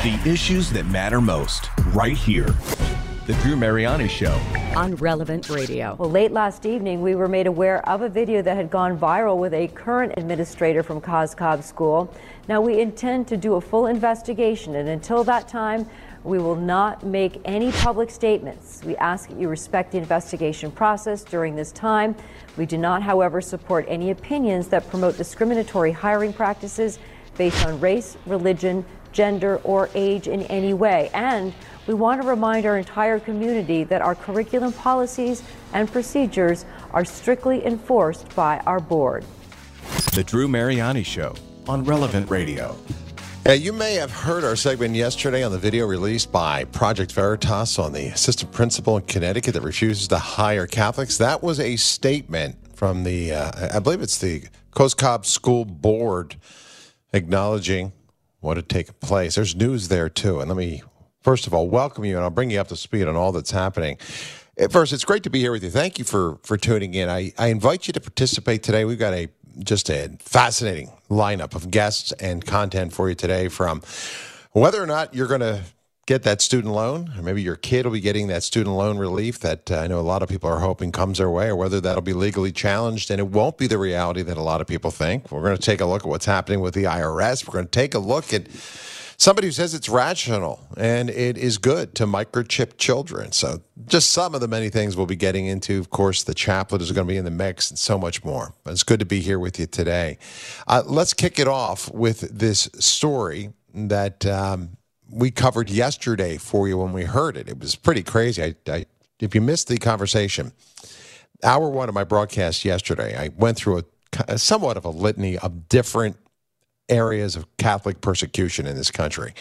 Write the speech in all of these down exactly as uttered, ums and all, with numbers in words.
The issues that matter most, right here. The Drew Mariani Show. On Relevant Radio. Well, late last evening, we were made aware of a video that had gone viral with a current administrator from Cos Cob School. Now, we intend to do a full investigation, and until that time, we will not make any public statements. We ask that you respect the investigation process during this time. We do not, however, support any opinions that promote discriminatory hiring practices based on race, religion, gender, or age in any way. And we want to remind our entire community that our curriculum policies and procedures are strictly enforced by our board. The Drew Mariani Show on Relevant Radio. Uh, you may have heard our segment yesterday on the video released by Project Veritas on the assistant principal in Connecticut that refuses to hire Catholics. That was a statement from the, uh, I believe it's the Cos Cob School Board acknowledging what had taken place. There's news there, too. And let me, first of all, welcome you, and I'll bring you up to speed on all that's happening. First, it's great to be here with you. Thank you for, for tuning in. I, I invite you to participate today. We've got a just a fascinating lineup of guests and content for you today, from whether or not you're going to get that student loan, or maybe your kid will be getting that student loan relief that uh, I know a lot of people are hoping comes their way, or whether that'll be legally challenged and it won't be the reality that a lot of people think. We're going to take a look at what's happening with the I R S. We're going to take a look at somebody who says it's rational and it is good to microchip children. So just some of the many things we'll be getting into. Of course, the chaplet is going to be in the mix and so much more. But it's good to be here with you today. Uh, let's kick it off with this story that um, we covered yesterday for you when we heard it. It was pretty crazy. I, I, if you missed the conversation, hour one of my broadcast yesterday, I went through a, a somewhat of a litany of different areas of Catholic persecution in this country.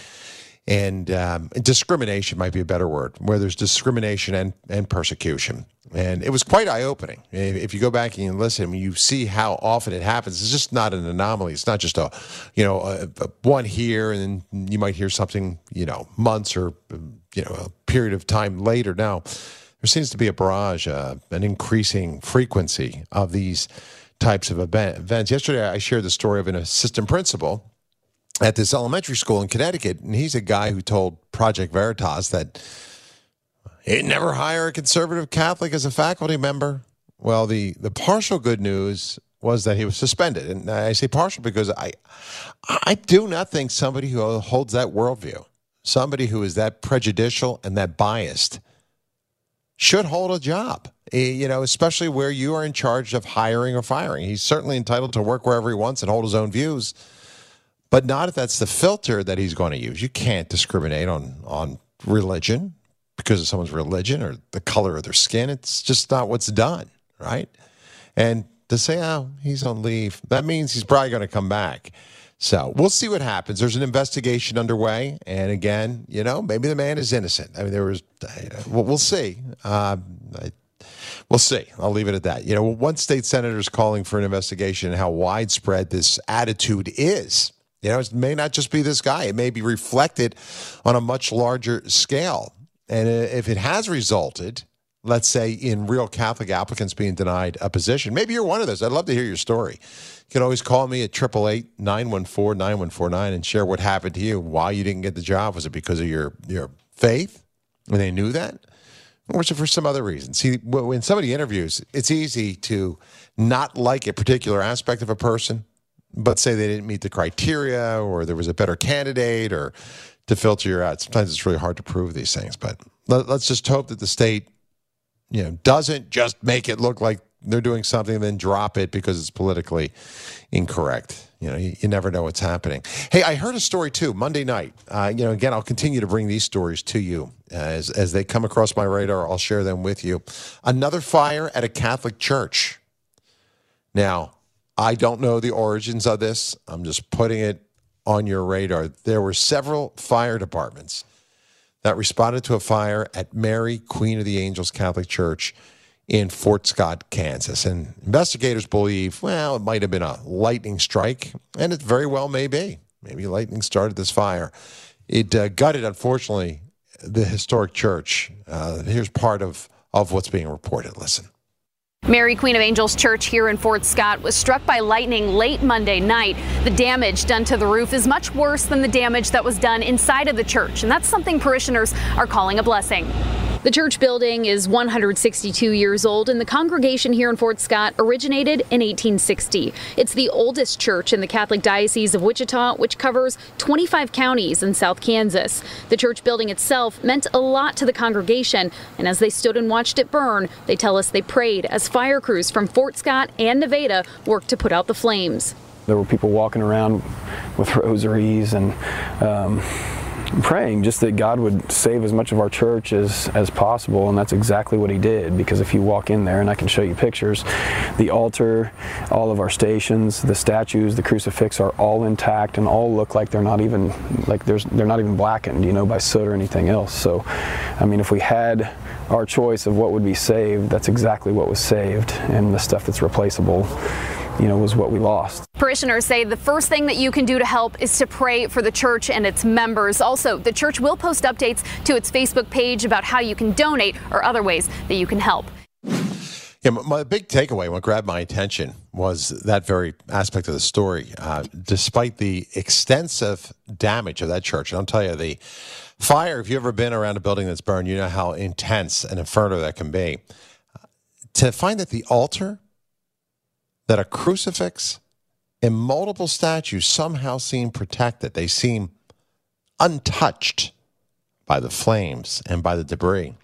And um, discrimination might be a better word, where there's discrimination and, and persecution. And it was quite eye-opening. If you go back and you listen, you see how often it happens. It's just not an anomaly. It's not just a, you know, a, a one here, and then you might hear something, you know, months or, you know, a period of time later. Now, there seems to be a barrage, uh, an increasing frequency of these types of events. Yesterday, I shared the story of an assistant principal at this elementary school in Connecticut, and he's a guy who told Project Veritas that he'd never hire a conservative Catholic as a faculty member. Well, the, the partial good news was that he was suspended. And I say partial because I, I do not think somebody who holds that worldview, somebody who is that prejudicial and that biased, should hold a job, you know, especially where you are in charge of hiring or firing. He's certainly entitled to work wherever he wants and hold his own views, but not if that's the filter that he's going to use. You can't discriminate on, on religion because of someone's religion or the color of their skin. It's just not what's done, right? And to say, oh, he's on leave, that means he's probably going to come back. So we'll see what happens. There's an investigation underway. And again, you know, maybe the man is innocent. I mean, there was, we'll, we'll see. Uh, I, we'll see. I'll leave it at that. You know, one state senator is calling for an investigation and how widespread this attitude is. You know, it may not just be this guy. It may be reflected on a much larger scale. And if it has resulted, let's say, in real Catholic applicants being denied a position, maybe you're one of those. I'd love to hear your story. You can always call me at eight eight eight, nine one four, nine one four nine and share what happened to you, why you didn't get the job. Was it because of your, your faith, and they knew that? Or was it for some other reason? See, when somebody interviews, it's easy to not like a particular aspect of a person, but say they didn't meet the criteria, or there was a better candidate, or to filter you out. Sometimes it's really hard to prove these things, but let, let's just hope that the state, you know, doesn't just make it look like they're doing something and then drop it because it's politically incorrect. You know, you, you never know what's happening. Hey, I heard a story too Monday night. Uh, you know, again, I'll continue to bring these stories to you uh, as as they come across my radar. I'll share them with you. Another fire at a Catholic church. Now, I don't know the origins of this. I'm just putting it on your radar. There were several fire departments that responded to a fire at Mary, Queen of the Angels Catholic Church in Fort Scott, Kansas. And investigators believe, well, it might have been a lightning strike, and it very well may be. Maybe lightning started this fire. It uh, gutted, unfortunately, the historic church. Uh, here's part of, of what's being reported. Listen. Mary Queen of Angels Church here in Fort Scott was struck by lightning late Monday night. The damage done to the roof is much worse than the damage that was done inside of the church, and that's something parishioners are calling a blessing. The church building is one hundred sixty-two years old, and the congregation here in Fort Scott originated in eighteen sixty. It's the oldest church in the Catholic Diocese of Wichita, which covers twenty-five counties in South Kansas. The church building itself meant a lot to the congregation, and as they stood and watched it burn, they tell us they prayed as fire crews from Fort Scott and Nevada worked to put out the flames. There were people walking around with rosaries and um, praying just that God would save as much of our church as, as possible, and that's exactly what he did, because if you walk in there, and I can show you pictures, the altar, all of our stations, the statues, the crucifix are all intact and all look like they're not even like there's they're not even blackened, you know, by soot or anything else. So, I mean, if we had our choice of what would be saved, that's exactly what was saved, and the stuff that's replaceable, you know, was what we lost. Parishioners say the first thing that you can do to help is to pray for the church and its members. Also, the church will post updates to its Facebook page about how you can donate or other ways that you can help. Yeah, my big takeaway, what grabbed my attention, was that very aspect of the story. Uh, despite the extensive damage of that church, and I'll tell you, the fire, if you've ever been around a building that's burned, you know how intense an inferno that can be. Uh, to find that the altar, that a crucifix and multiple statues somehow seem protected. They seem untouched by the flames and by the debris.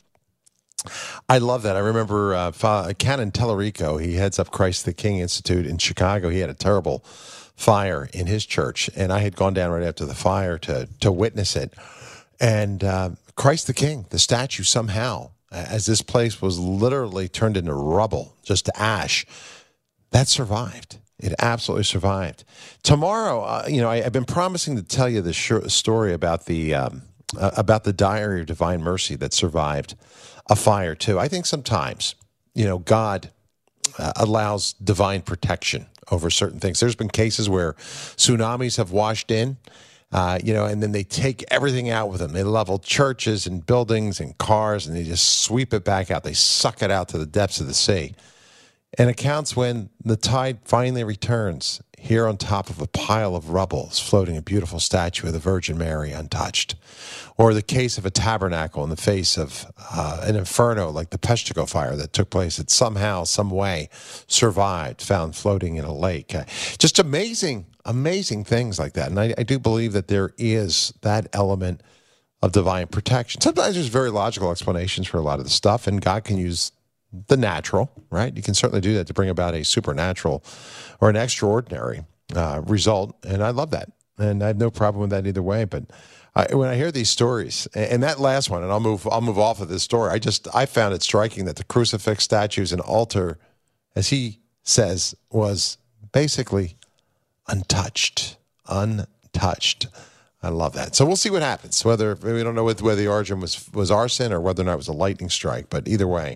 I love that. I remember uh, Canon Tellerico, he heads up Christ the King Institute in Chicago. He had a terrible fire in his church, and I had gone down right after the fire to, to witness it. And uh, Christ the King, the statue somehow, as this place was literally turned into rubble, just to ash, that survived. It absolutely survived. Tomorrow, uh, you know, I, I've been promising to tell you this short story about the um, uh, about the Diary of Divine Mercy that survived a fire too. I think sometimes, you know, God uh, allows divine protection over certain things. There's been cases where tsunamis have washed in, uh, you know, and then they take everything out with them. They level churches and buildings and cars, and they just sweep it back out. They suck it out to the depths of the sea. And accounts when the tide finally returns, here on top of a pile of rubble is floating a beautiful statue of the Virgin Mary untouched. Or the case of a tabernacle in the face of uh, an inferno like the Peshtigo fire that took place that somehow, some way survived, found floating in a lake. Uh, just amazing, amazing things like that. And I, I do believe that there is that element of divine protection. Sometimes there's very logical explanations for a lot of the stuff, and God can use the natural, right? You can certainly do that to bring about a supernatural or an extraordinary uh, result, and I love that. And I have no problem with that either way. But I, when I hear these stories, and that last one, and I'll move, I'll move off of this story. I just, I found it striking that the crucifix, statues, and altar, as he says, was basically untouched, untouched. I love that. So we'll see what happens. Whether we don't know whether the origin was was arson or whether or not it was a lightning strike, but either way,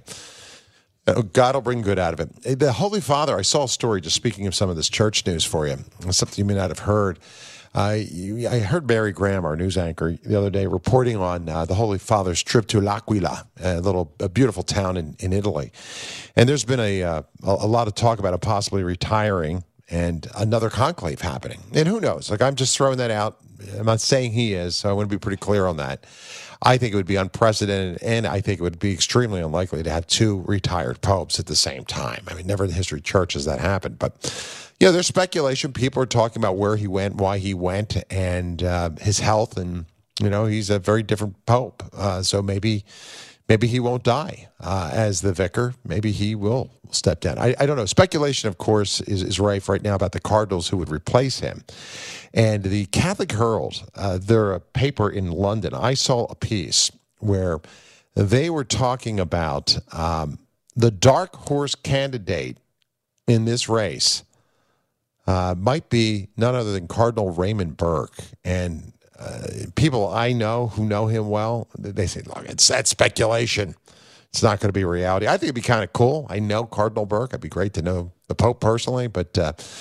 God will bring good out of it. The Holy Father, I saw a story, just speaking of some of this church news for you, something you may not have heard. Uh, you, I heard Mary Graham, our news anchor, the other day reporting on uh, the Holy Father's trip to L'Aquila, a little a beautiful town in, in Italy. And there's been a, uh, a lot of talk about him possibly retiring and another conclave happening. And who knows? Like, I'm just throwing that out. I'm not saying he is, so I want to be pretty clear on that. I think it would be unprecedented, and I think it would be extremely unlikely to have two retired popes at the same time. I mean, never in the history of church has that happened. But, you know, there's speculation. People are talking about where he went, why he went, and uh, his health. And, you know, he's a very different pope. Uh, so maybe maybe he won't die uh, as the vicar. Maybe he will step down. I, I don't know. Speculation, of course, is, is rife right now about the cardinals who would replace him. And the Catholic Herald, uh, they're a paper in London. I saw a piece where they were talking about um, the dark horse candidate in this race uh, might be none other than Cardinal Raymond Burke. And uh, people I know who know him well, they say, look, it's that speculation. It's not going to be reality. I think it'd be kind of cool. I know Cardinal Burke. It'd be great to know the Pope personally, but uh,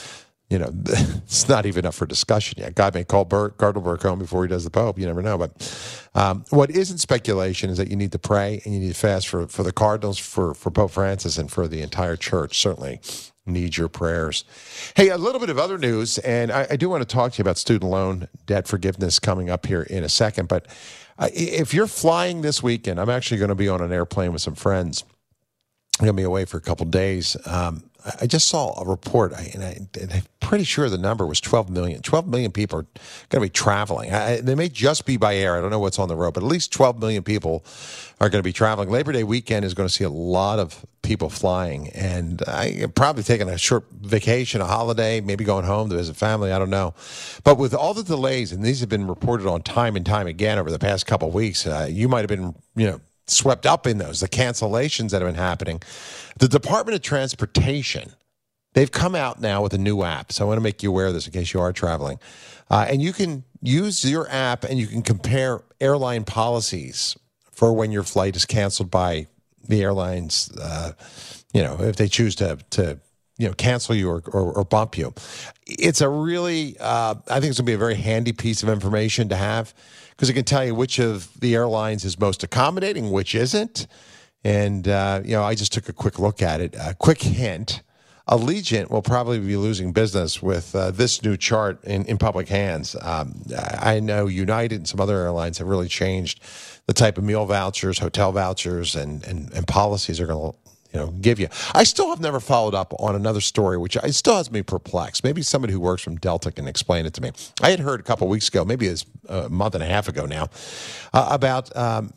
you know, it's not even up for discussion yet. God may call Bert Gartelberg home before he does the Pope. You never know. But um, what isn't speculation is that you need to pray and you need to fast for, for the Cardinals, for, for Pope Francis, and for the entire church. Certainly need your prayers. Hey, a little bit of other news, and I, I do want to talk to you about student loan debt forgiveness coming up here in a second. But uh, if you're flying this weekend, I'm actually going to be on an airplane with some friends. I'm going to be away for a couple of days. Um, I just saw a report, and, I, and I'm pretty sure the number was twelve million. twelve million people are going to be traveling. I, they may just be by air. I don't know what's on the road, but at least twelve million people are going to be traveling. Labor Day weekend is going to see a lot of people flying, and I'm probably taking a short vacation, a holiday, maybe going home to visit family. I don't know. But with all the delays, and these have been reported on time and time again over the past couple of weeks, uh, you might have been, you know, swept up in those, the cancellations that have been happening. The Department of Transportation, they've come out now with a new app. So I want to make you aware of this in case you are traveling. Uh, and you can use your app and you can compare airline policies for when your flight is canceled by the airlines, uh, you know, if they choose to, to you know, cancel you or, or, or bump you. It's a really, uh, I think it's going to be a very handy piece of information to have, because it can tell you which of the airlines is most accommodating, which isn't. And, uh, you know, I just took a quick look at it. A quick hint, Allegiant will probably be losing business with uh, this new chart in, in public hands. Um, I know United and some other airlines have really changed the type of meal vouchers, hotel vouchers, and, and, and policies are going to, you know, give you. I still have never followed up on another story, which I still has me perplexed. Maybe somebody who works from Delta can explain it to me. I had heard a couple of weeks ago, maybe it's a month and a half ago now, uh, about um,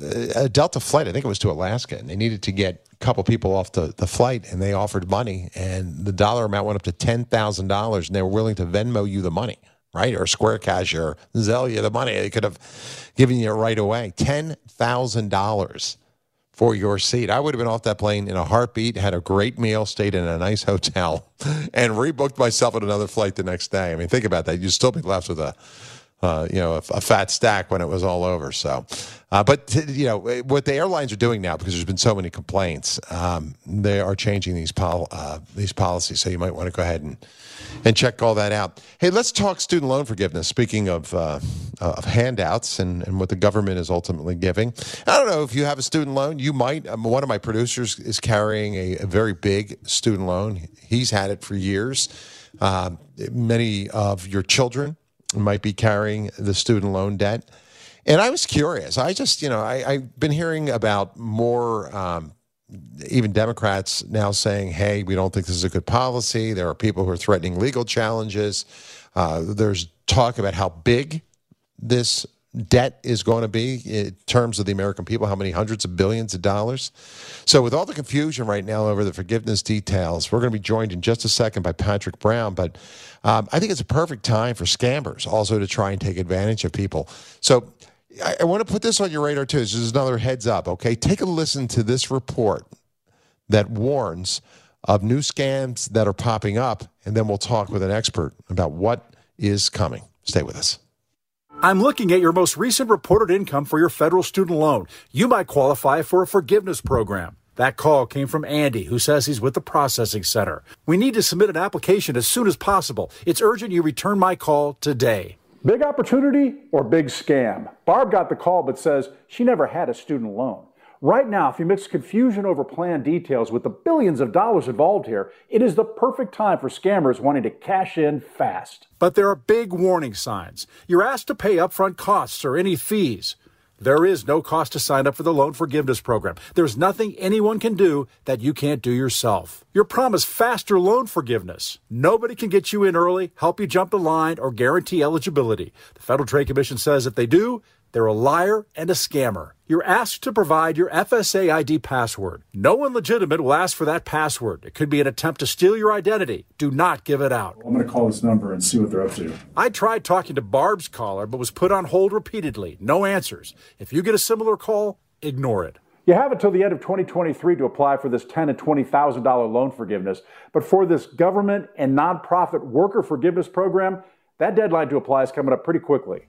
a Delta flight. I think it was to Alaska, and they needed to get a couple people off the, the flight, and they offered money, and the dollar amount went up to ten thousand dollars, and they were willing to Venmo you the money, right? Or Square Cash or Zelle you the money. They could have given you it right away. ten thousand dollars. For your seat. I would have been off that plane in a heartbeat, had a great meal, stayed in a nice hotel, and rebooked myself on another flight the next day. I mean, think about that. You'd still be left with a, uh, you know, a, a fat stack when it was all over. So, uh, but, you know, what the airlines are doing now, because there's been so many complaints, um, they are changing these pol- uh, these policies. So you might want to go ahead and, and check all that out. Hey, let's talk student loan forgiveness. Speaking of uh, of handouts and, and what the government is ultimately giving. I don't know if you have a student loan. You might. Um, one of my producers is carrying a, a very big student loan. He's had it for years. Uh, many of your children might be carrying the student loan debt. And I was curious. I just, you know, I, I've been hearing about more um, even Democrats now saying, hey, we don't think this is a good policy. There are people who are threatening legal challenges. Uh, there's talk about how big this debt is going to be in terms of the American people, how many hundreds of billions of dollars. So with all the confusion right now over the forgiveness details, we're going to be joined in just a second by Patrick Brown. But um, I think it's a perfect time for scammers also to try and take advantage of people. So I, I want to put this on your radar too. This is another heads up, okay? Take a listen to this report that warns of new scams that are popping up, and then we'll talk with an expert about what is coming. Stay with us. I'm looking at your most recent reported income for your federal student loan. You might qualify for a forgiveness program. That call came from Andy, who says he's with the processing center. We need to submit an application as soon as possible. It's urgent you return my call today. Big opportunity or big scam? Barb got the call but says she never had a student loan. Right now, if you mix confusion over plan details with the billions of dollars involved here, it is the perfect time for scammers wanting to cash in fast. But there are big warning signs. You're asked to pay upfront costs or any fees. There is no cost to sign up for the loan forgiveness program. There's nothing anyone can do that you can't do yourself. You're promised faster loan forgiveness. Nobody can get you in early, help you jump the line, or guarantee eligibility. The Federal Trade Commission says if they do, they're a liar and a scammer. You're asked to provide your F S A I D password. No one legitimate will ask for that password. It could be an attempt to steal your identity. Do not give it out. I'm going to call this number and see what they're up to. I tried talking to Barb's caller, but was put on hold repeatedly. No answers. If you get a similar call, ignore it. You have until the end of twenty twenty-three to apply for this ten thousand dollars and twenty thousand dollars loan forgiveness. But for this government and nonprofit worker forgiveness program, that deadline to apply is coming up pretty quickly.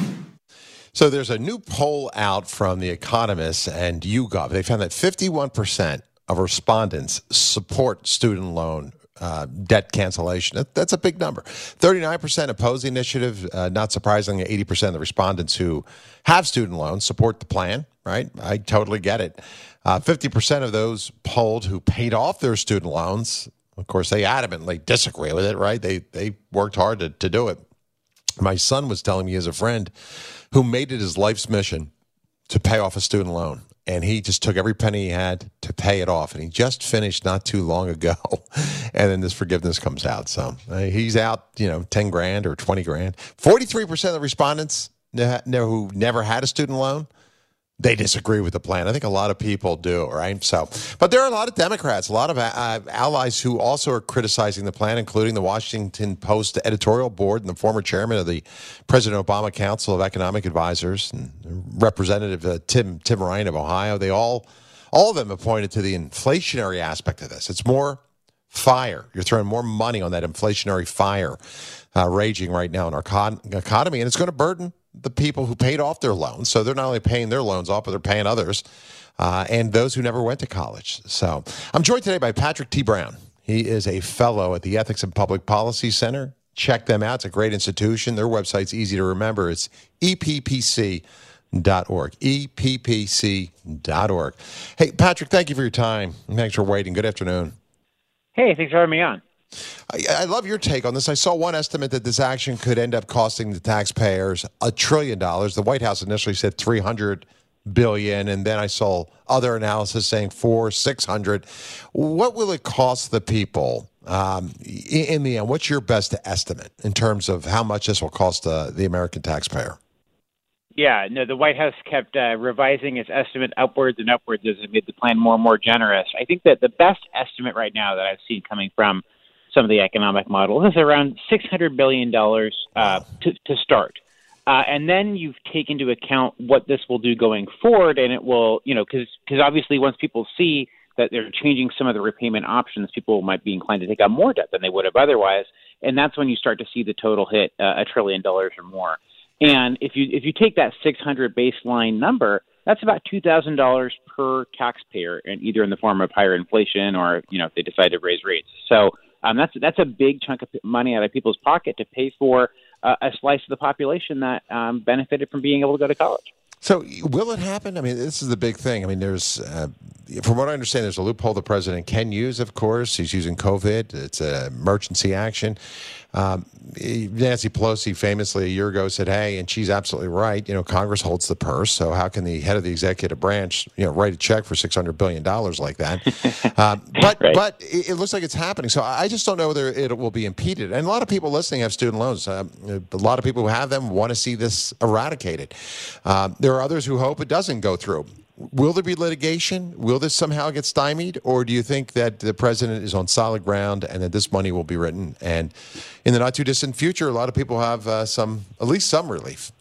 So there's a new poll out from The Economist and YouGov. They found that fifty-one percent of respondents support student loan uh, debt cancellation. That, that's a big number. thirty-nine percent oppose the initiative. Uh, not surprisingly, eighty percent of the respondents who have student loans support the plan, right? I totally get it. Uh, fifty percent of those polled who paid off their student loans, of course, they adamantly disagree with it, right? They, they worked hard to, to do it. My son was telling me he has a friend who made it his life's mission to pay off a student loan. And he just took every penny he had to pay it off. And he just finished not too long ago. And then this forgiveness comes out. So uh, he's out, you know, ten grand or twenty grand. forty-three percent of the respondents ne- ne- who never had a student loan, they disagree with the plan. I think a lot of people do, right? So, but there are a lot of Democrats, a lot of uh, allies who also are criticizing the plan, including the Washington Post editorial board and the former chairman of the President Obama Council of Economic Advisors, and Representative uh, Tim Tim Ryan of Ohio. They all, all of them have pointed to the inflationary aspect of this. It's more fire. You're throwing more money on that inflationary fire uh, raging right now in our con- economy, and it's going to burden the people who paid off their loans. So they're not only paying their loans off, but they're paying others uh, and those who never went to college. So I'm joined today by Patrick T. Brown. He is a fellow at the Ethics and Public Policy Center. Check them out. It's a great institution. Their website's easy to remember. It's E P P C dot org. E P P C dot org. Hey, Patrick, thank you for your time. Thanks for waiting. Good afternoon. Hey, thanks for having me on. I, I love your take on this. I saw one estimate that this action could end up costing the taxpayers a trillion dollars. The White House initially said three hundred billion dollars, and then I saw other analysis saying four, six hundred. What will it cost the people um, in the end? What's your best estimate in terms of how much this will cost uh, the American taxpayer? Yeah, no, the White House kept uh, revising its estimate upwards and upwards as it made the plan more and more generous. I think that the best estimate right now that I've seen coming from some of the economic models is around six hundred billion dollars uh, to, to start. Uh, and then you take into account what this will do going forward, and it will, you know, because because obviously once people see that they're changing some of the repayment options, people might be inclined to take on more debt than they would have otherwise, and that's when you start to see the total hit uh, a trillion dollars or more. And if you if you take that six hundred baseline number, that's about two thousand dollars per taxpayer, and either in the form of higher inflation or, you know, if they decide to raise rates. So um, that's that's a big chunk of money out of people's pocket to pay for uh, a slice of the population that um, benefited from being able to go to college. So will it happen? I mean, this is the big thing. I mean, there's, uh, from what I understand, there's a loophole the president can use, of course. He's using COVID. It's an emergency action. Um, Nancy Pelosi famously a year ago said, hey, and she's absolutely right, you know, Congress holds the purse, so how can the head of the executive branch, you know, write a check for six hundred billion dollars like that? um, but right. but it, it looks like it's happening. So I just don't know whether it will be impeded. And a lot of people listening have student loans. Uh, a lot of people who have them want to see this eradicated. Uh, there are others who hope it doesn't go through. Will there be litigation? Will this somehow get stymied? Or do you think that the president is on solid ground and that this money will be written? And in the not too distant future, a lot of people have uh, some, at least some relief.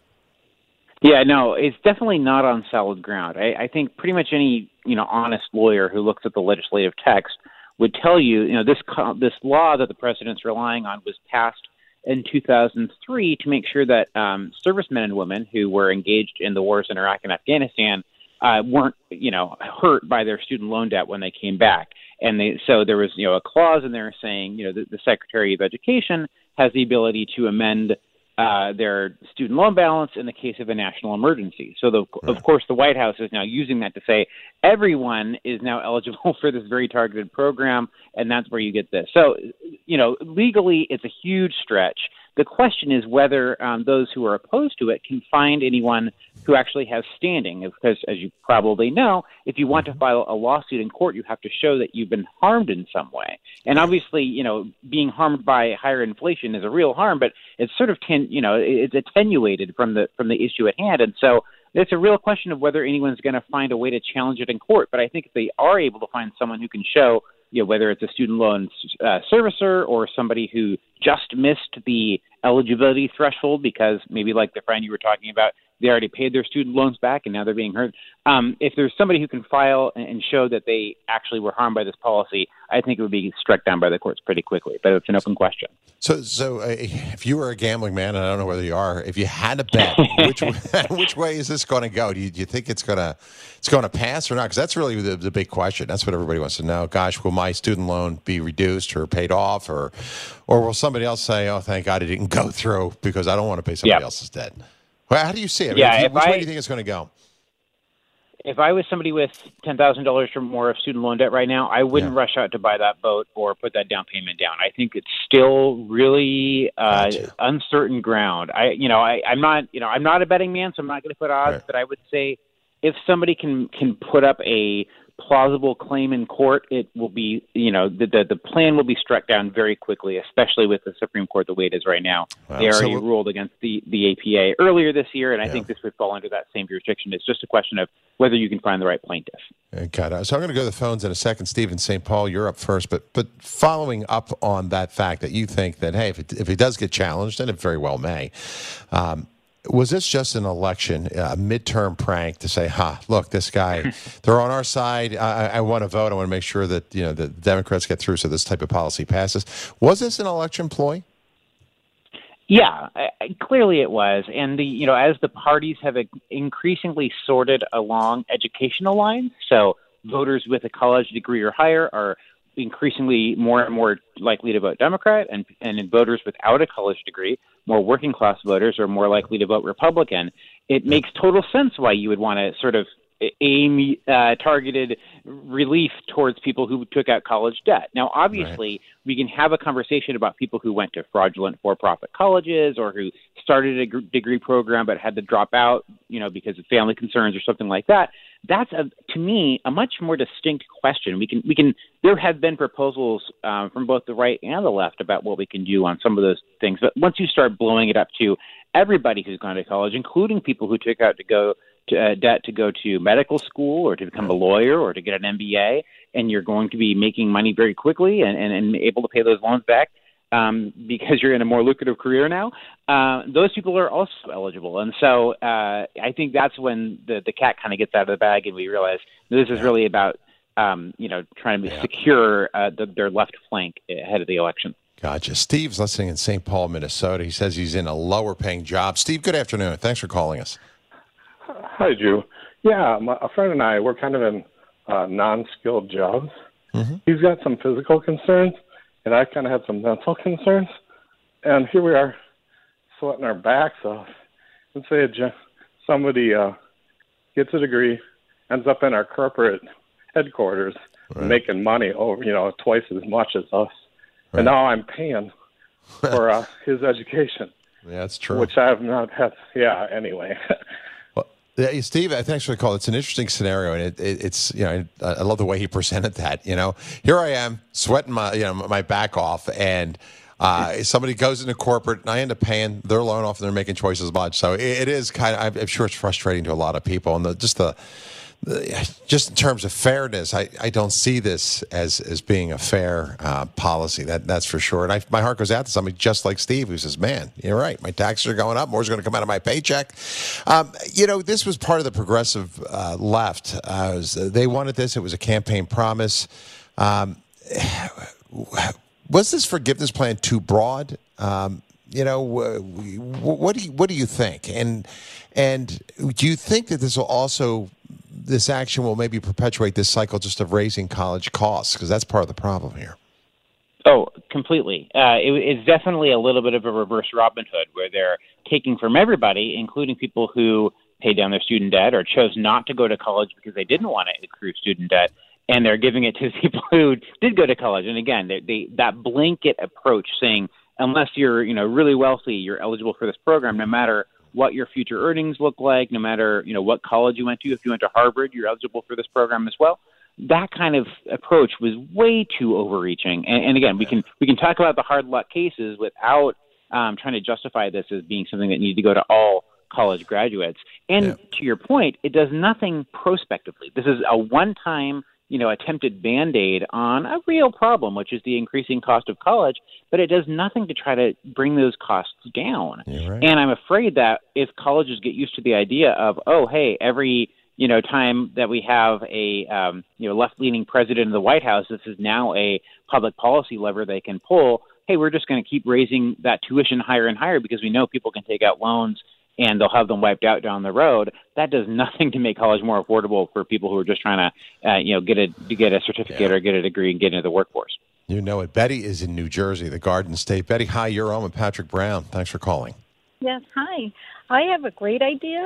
Yeah, no, it's definitely not on solid ground. I, I think pretty much any, you know, honest lawyer who looks at the legislative text would tell you, you know, this this law that the president's relying on was passed in two thousand three to make sure that um, servicemen and women who were engaged in the wars in Iraq and Afghanistan Uh, weren't, you know, hurt by their student loan debt when they came back. And they, so there was, you know, a clause in there saying, you know, the, the Secretary of Education has the ability to amend uh, their student loan balance in the case of a national emergency. So, the, yeah. of course, the White House is now using that to say everyone is now eligible for this very targeted program, and that's where you get this. So, you know, legally, it's a huge stretch. The question is whether um, those who are opposed to it can find anyone who actually has standing, because, as you probably know, if you want to file a lawsuit in court, you have to show that you've been harmed in some way. And obviously, you know, being harmed by higher inflation is a real harm, but it's sort of, ten, you know, it's attenuated from the from the issue at hand. And so it's a real question of whether anyone's going to find a way to challenge it in court. But I think if they are able to find someone who can show, you know, whether it's a student loan uh, servicer or somebody who just missed the eligibility threshold because maybe, like the friend you were talking about, they already paid their student loans back, and now they're being hurt. Um, if there's somebody who can file and show that they actually were harmed by this policy, I think it would be struck down by the courts pretty quickly. But it's an open question. So, so uh, if you were a gambling man, and I don't know whether you are, if you had to bet, which which way is this going to go? Do you, do you think it's going to it's going to pass or not? Because that's really the, the big question. That's what everybody wants to know. Gosh, will my student loan be reduced or paid off, or or will somebody else say, "Oh, thank God it didn't go through because I don't want to pay somebody yep. else's debt"? Well, how do you see it? Yeah, I mean, if which I, way do you think it's going to go? If I was somebody with ten thousand dollars or more of student loan debt right now, I wouldn't yeah. rush out to buy that boat or put that down payment down. I think it's still really uh, gotcha. uncertain ground. I, you know, I, I'm not, you know, I'm not a betting man, so I'm not going to put odds. Right. But I would say, if somebody can can put up a plausible claim in court, it will be, you know, the the, the plan will be struck down very quickly, especially with the Supreme Court the way it is right now. Wow. They already So, ruled against the, the A P A earlier this year, and I yeah. think this would fall under that same jurisdiction. It's just a question of whether you can find the right plaintiff. Got it. So I'm going to go to the phones in a second. Steve in Saint Paul, you're up first. But but following up on that fact that you think that, hey, if it, if it does get challenged, and it very well may, um, was this just an election, a midterm prank to say, ha, look, this guy, they're on our side. I, I want to vote. I want to make sure that, you know, the Democrats get through so this type of policy passes. Was this an election ploy? Yeah, I, I, clearly it was. And, the you know, as the parties have increasingly sorted along educational lines, so voters with a college degree or higher are increasingly more and more likely to vote Democrat, and and voters without a college degree, more working class voters, are more likely to vote Republican. It makes total sense why you would want to sort of aim uh, targeted relief towards people who took out college debt. Now, obviously, right. we can have a conversation about people who went to fraudulent for-profit colleges or who started a g- degree program but had to drop out, you know, because of family concerns or something like that. That's, a, to me, a much more distinct question. We can, we can. There have been proposals um, from both the right and the left about what we can do on some of those things. But once you start blowing it up to everybody who's gone to college, including people who took out to go to, uh, debt to go to medical school or to become a lawyer or to get an M B A, and you're going to be making money very quickly and, and, and able to pay those loans back um, because you're in a more lucrative career now, uh, those people are also eligible. And so uh, I think that's when the, the cat kind of gets out of the bag and we realize this is really about, um, you know, trying to yeah. secure uh, the, their left flank ahead of the election. Gotcha. Steve's listening in Saint Paul, Minnesota. He says he's in a lower-paying job. Steve, good afternoon. Thanks for calling us. Hi, Drew. Yeah, my, a friend and I, we're kind of in uh, non-skilled jobs. Mm-hmm. He's got some physical concerns, and I kind of have some mental concerns. And here we are sweating our backs off. Let's say a, somebody uh, gets a degree, ends up in our corporate headquarters, right. making money over, you know, twice as much as us. Right. And now I'm paying for uh, his education. Yeah, that's true. Which I have not had. Yeah, anyway. Well, yeah, Steve, thanks for the call. It's an interesting scenario, and it, it, it's, you know, I love the way he presented that. You know, here I am sweating my, you know, my back off, and uh, somebody goes into corporate, and I end up paying their loan off, and they're making twice as much. So it, it is kind of, I'm sure it's frustrating to a lot of people, and the, just the. Just in terms of fairness, I, I don't see this as, as being a fair uh, policy. That that's for sure. And I, my heart goes out to somebody just like Steve who says, "Man, you're right. My taxes are going up. More's going to come out of my paycheck." Um, you know, this was part of the progressive uh, left. Uh, was, they wanted this. It was a campaign promise. Um, was this forgiveness plan too broad? Um, you know, what do you what do you think? And and do you think that this will also this action will maybe perpetuate this cycle just of raising college costs? Because that's part of the problem here. Oh, completely. Uh, it, it's definitely a little bit of a reverse Robin Hood, where they're taking from everybody, including people who paid down their student debt or chose not to go to college because they didn't want to accrue student debt, and they're giving it to people who did go to college. And again, they, they, that blanket approach saying, unless you're, you know, really wealthy, you're eligible for this program, no matter what your future earnings look like, no matter, you know, what college you went to. If you went to Harvard, you're eligible for this program as well. That kind of approach was way too overreaching. And, and again, we can we can talk about the hard luck cases without um, trying to justify this as being something that needed to go to all college graduates. And yeah. to your point, it does nothing prospectively. This is a one-time you know, attempted Band-Aid on a real problem, which is the increasing cost of college, but it does nothing to try to bring those costs down. Right. And I'm afraid that if colleges get used to the idea of, oh, hey, every, you know, time that we have a, um, you know, left-leaning president of the White House, this is now a public policy lever they can pull. Hey, we're just going to keep raising that tuition higher and higher because we know people can take out loans and they'll have them wiped out down the road. That does nothing to make college more affordable for people who are just trying to, uh, you know, get a to get a certificate yeah. or get a degree and get into the workforce. You know it. Betty is in New Jersey, the Garden State. Betty, hi, you're on with Patrick Brown. Thanks for calling. Yes, hi. I have a great idea.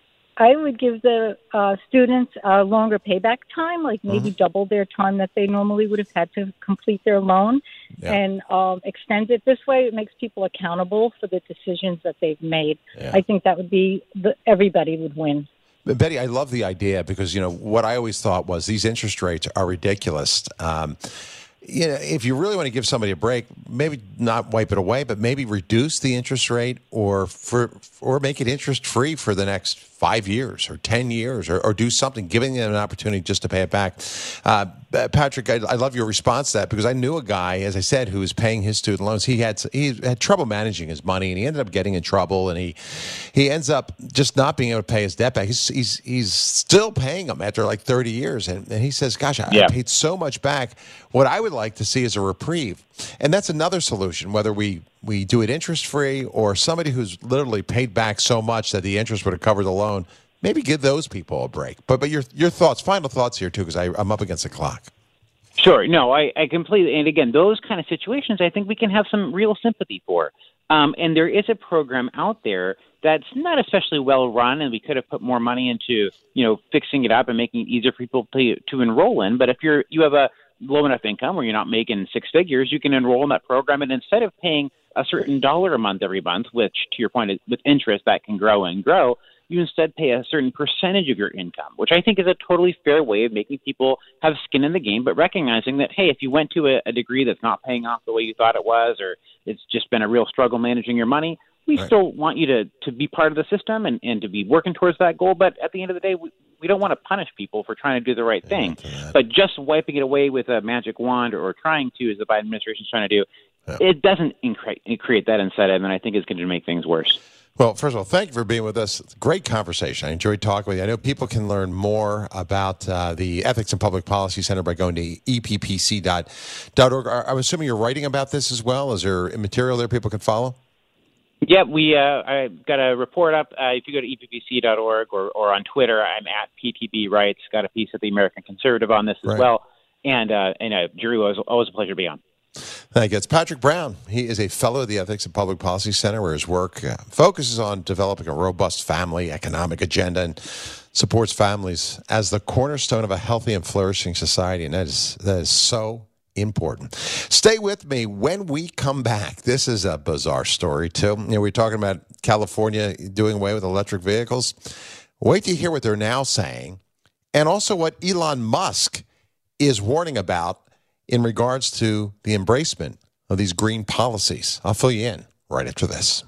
I would give the uh, students a longer payback time, like maybe mm-hmm. double their time that they normally would have had to complete their loan, yeah. and um, extend it this way. It makes people accountable for the decisions that they've made. Yeah. I think that would be, the, everybody would win. Betty, I love the idea because, you know, what I always thought was these interest rates are ridiculous. Um, you know, if you really want to give somebody a break, maybe not wipe it away, but maybe reduce the interest rate or for or make it interest free for the next five years or ten years or, or do something, giving them an opportunity just to pay it back. Uh, Patrick, I, I love your response to that because I knew a guy, as I said, who was paying his student loans. He had he had trouble managing his money, and he ended up getting in trouble, and he he ends up just not being able to pay his debt back. He's he's, he's still paying them after like thirty years, and, and he says, gosh, I, yeah. I paid so much back. What I would like to see is a reprieve, and that's another solution, whether we we do it interest-free or somebody who's literally paid back so much that the interest would have covered the loan, maybe give those people a break. But but your your thoughts, final thoughts here, too, because I'm up against the clock. Sure. No, I, I completely, and again, those kind of situations I think we can have some real sympathy for. Um, and there is a program out there that's not especially well run, and we could have put more money into, you know, fixing it up and making it easier for people to, to enroll in. But if you're you have a low enough income where you're not making six figures, you can enroll in that program, and instead of paying a certain dollar a month every month, which to your point is with interest that can grow and grow, you instead pay a certain percentage of your income, which I think is a totally fair way of making people have skin in the game, but recognizing that, hey, if you went to a, a degree that's not paying off the way you thought it was, or it's just been a real struggle managing your money, we right. still want you to, to be part of the system and, and to be working towards that goal. But at the end of the day, we, we don't want to punish people for trying to do the right thing. But just wiping it away with a magic wand or trying to, as the Biden administration is trying to do, yeah. it doesn't incre- create that incentive, and I think it's going to make things worse. Well, first of all, thank you for being with us. Great conversation. I enjoyed talking with you. I know people can learn more about uh, the Ethics and Public Policy Center by going to e p p c dot org. I'm assuming you're writing about this as well. Is there material there people can follow? Yeah, we uh, I got a report up. Uh, if you go to e p p c dot org or, or on Twitter, I'm at P T B Rights. Got a piece of the American Conservative on this as right. well. And, uh, and uh, Drew, it was always a pleasure to be on. Thank you. It's Patrick Brown. He is a fellow of the Ethics and Public Policy Center, where his work uh, focuses on developing a robust family economic agenda and supports families as the cornerstone of a healthy and flourishing society. And that is that is so important. Stay with me when we come back. This is a bizarre story, too. You know, we're talking about California doing away with electric vehicles. Wait to hear what they're now saying, and also what Elon Musk is warning about in regards to the embracement of these green policies. I'll fill you in right after this.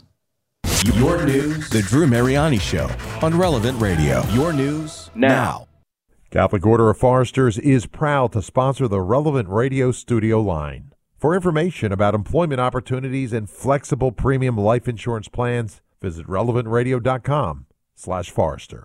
Your news, The Drew Mariani Show on Relevant Radio. Your news now. Catholic Order of Foresters is proud to sponsor the Relevant Radio studio line. For information about employment opportunities and flexible premium life insurance plans, visit relevant radio dot com slash Forester.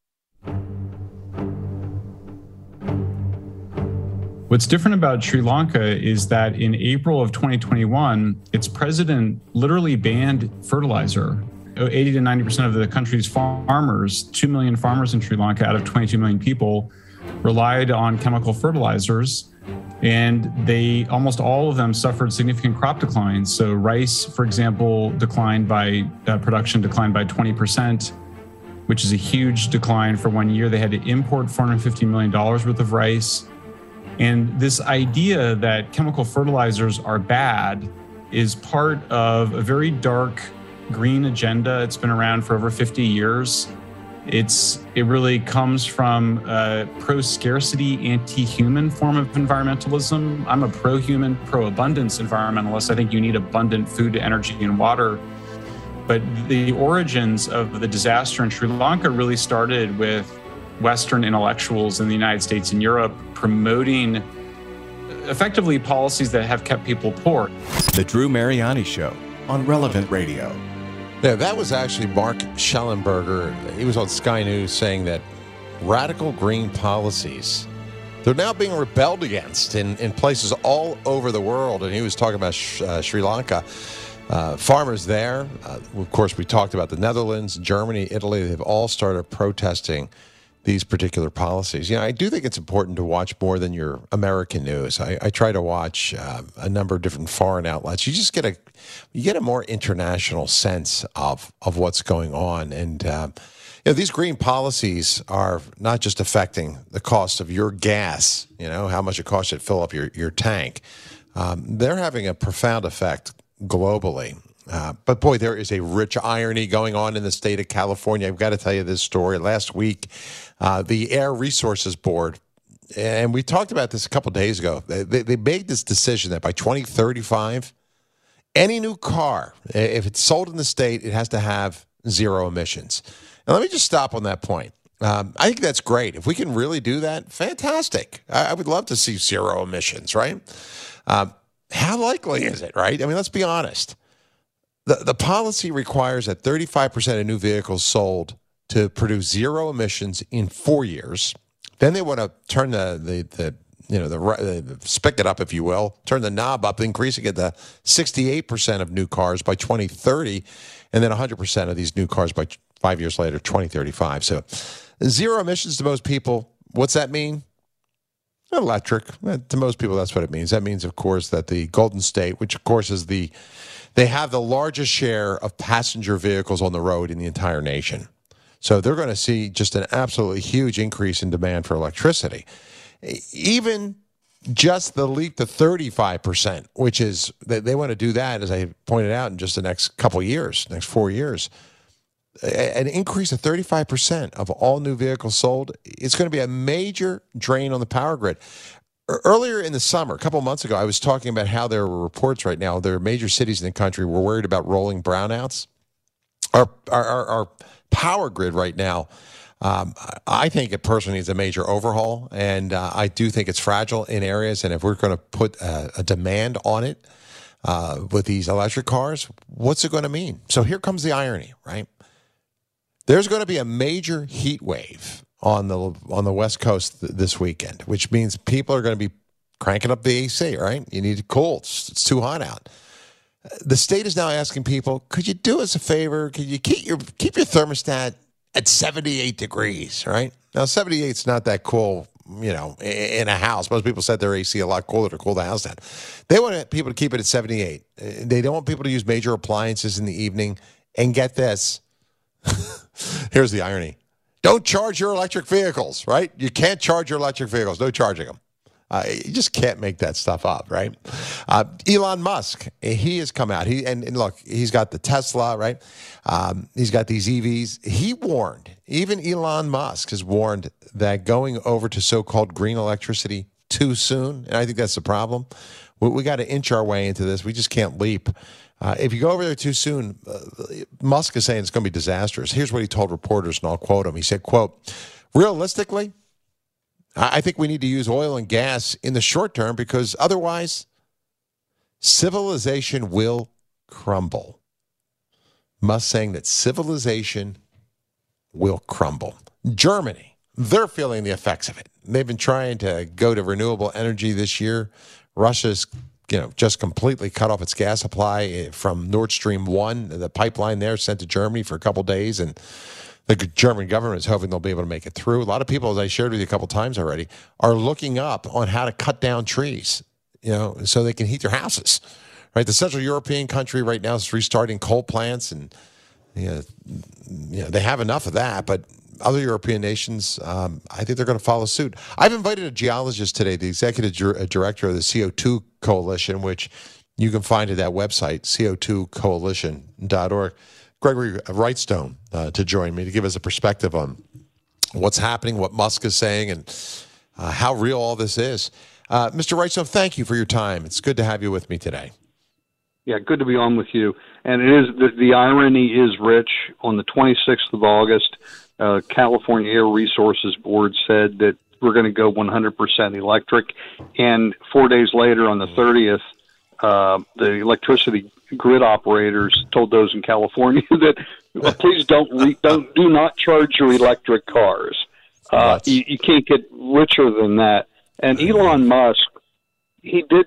What's different about Sri Lanka is that in April of twenty twenty-one, its president literally banned fertilizer. eighty to ninety percent of the country's farmers, two million farmers in Sri Lanka out of twenty-two million people, relied on chemical fertilizers, and they almost all of them suffered significant crop declines. So rice, for example, declined by, uh, production declined by twenty percent, which is a huge decline for one year. They had to import four hundred fifty million dollars worth of rice. And this idea that chemical fertilizers are bad is part of a very dark green agenda. It's been around for over fifty years. It's it really comes from a pro-scarcity, anti-human form of environmentalism. I'm a pro-human, pro-abundance environmentalist. I think you need abundant food, energy, and water. But the origins of the disaster in Sri Lanka really started with Western intellectuals in the United States and Europe promoting effectively policies that have kept people poor. The Drew Mariani Show on Relevant Radio. Yeah, that was actually Mark Schellenberger. He was on Sky News saying that radical green policies, they're now being rebelled against in, in places all over the world. And he was talking about sh- uh, Sri Lanka. Uh, farmers there, uh, of course, we talked about the Netherlands, Germany, Italy. They've all started protesting these particular policies. You know, I do think it's important to watch more than your American news. I, I try to watch uh, a number of different foreign outlets. You just get a you get a more international sense of of what's going on. And uh, you know, these green policies are not just affecting the cost of your gas. You know, how much it costs you to fill up your your tank. Um, they're having a profound effect globally. Uh, but boy, there is a rich irony going on in the state of California. I've got to tell you this story. Last week, uh, the Air Resources Board, and we talked about this a couple of days ago, they, they made this decision that by twenty thirty-five, any new car, if it's sold in the state, it has to have zero emissions. And let me just stop on that point. Um, I think that's great. If we can really do that, fantastic. I, I would love to see zero emissions, right? Um, how likely is it, right? I mean, let's be honest. The the policy requires that thirty-five percent of new vehicles sold to produce zero emissions in four years. Then they want to turn the the, the you know the, the spigot up, if you will, turn the knob up, increasing it to sixty-eight percent of new cars by twenty thirty, and then one hundred percent of these new cars by five years later, twenty thirty-five. So zero emissions to most people. What's that mean? Electric. To most people, that's what it means. That means, of course, that the Golden State, which of course is the They have the largest share of passenger vehicles on the road in the entire nation. So they're going to see just an absolutely huge increase in demand for electricity. Even just the leap to thirty-five percent, which is, they, they want to do that, as I pointed out, in just the next couple of years, next four years. An increase of thirty-five percent of all new vehicles sold, it's going to be a major drain on the power grid. Earlier in the summer, a couple of months ago, I was talking about how there were reports right now, there are major cities in the country were worried about rolling brownouts. Our, our, our power grid right now, um, I think it personally needs a major overhaul, and uh, I do think it's fragile in areas, and if we're going to put a, a demand on it uh, with these electric cars, what's it going to mean? So here comes the irony, right? There's going to be a major heat wave on the on the West Coast th- this weekend, which means people are going to be cranking up the A C, right? You need to cool. It's, it's too hot out. The state is now asking people, could you do us a favor? Could you keep your keep your thermostat at seventy-eight degrees, right? Now, seventy-eight is not that cool, you know, in a house. Most people set their A C a lot cooler to cool the house down. They want people to keep it at seventy-eight. They don't want people to use major appliances in the evening. And get this. Here's the irony. Don't charge your electric vehicles, right? You can't charge your electric vehicles. No charging them. Uh, you just can't make that stuff up, right? Uh, Elon Musk, he has come out. He and, and look, he's got the Tesla, right? Um, he's got these E Vs. He warned, even Elon Musk has warned that going over to so-called green electricity too soon, and I think that's the problem. We, we got to inch our way into this. We just can't leap. Uh, if you go over there too soon, uh, Musk is saying it's going to be disastrous. Here's what he told reporters, and I'll quote him. He said, quote, realistically, I think we need to use oil and gas in the short term because otherwise civilization will crumble. Musk saying that civilization will crumble. Germany, they're feeling the effects of it. They've been trying to go to renewable energy this year. Russia's you know, just completely cut off its gas supply from Nord Stream one, the pipeline there sent to Germany for a couple days, and the German government is hoping they'll be able to make it through. A lot of people, as I shared with you a couple times already, are looking up on how to cut down trees, you know, so they can heat their houses, right? The Central European country right now is restarting coal plants, and you know, you know they have enough of that, but other European nations, um, I think they're going to follow suit. I've invited a geologist today, the executive ger- director of the C O two Coalition, which you can find at that website, C O two coalition dot org, Gregory Wrightstone, uh, to join me to give us a perspective on what's happening, what Musk is saying, and uh, how real all this is. Uh, Mister Wrightstone, thank you for your time. It's good to have you with me today. Yeah, good to be on with you. And it is the, the irony is rich. On the twenty-sixth of August, uh, California Air Resources Board said that we're going to go one hundred percent electric. And four days later, on the thirtieth, uh, the electricity grid operators told those in California that well, please don't re- don't do not charge your electric cars. Uh, you, you can't get richer than that. And Elon Musk, he did.